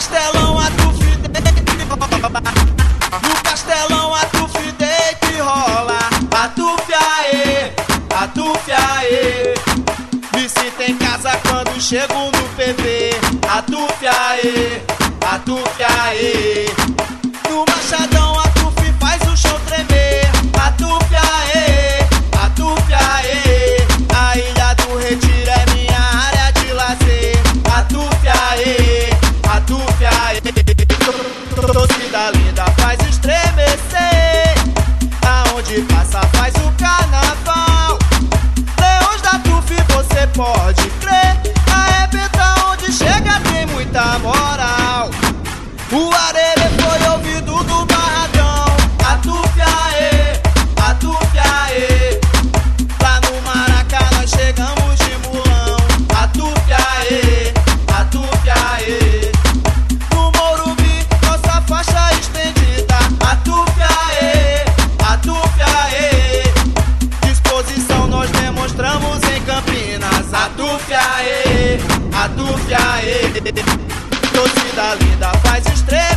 Castelão a Tufi deite rola. No Castelão a Tufi deite rola. A Tufi aê, a Tufi aê. Me sinto em casa quando chego no PV. A Tufi aê, a Tufi aê. No Machadão a Tufi faz o chão tremer. A Tufi aê, a Tufi aê. A Ilha do Retiro é minha área de lazer. A Tufi aê, a Tufi aê. Torcida linda faz estremecer. Aonde passa faz o carnaval. Leões da Tufi você pode crer. Arrebenta onde chega tem muita moral. O Arerê foi ouvido do barracão. A Tufi aê, a Tufi aê. Lá no Maracá nós chegamos de mulão. A Tufi aê, a Tufi aê. No Morumbi nossa faixa estendida. A Tufi aê, a Tufi aê. Disposição nós demonstramos em Campinas. A Tufi aê, a Tufi aê. Torcida linda faz estrela.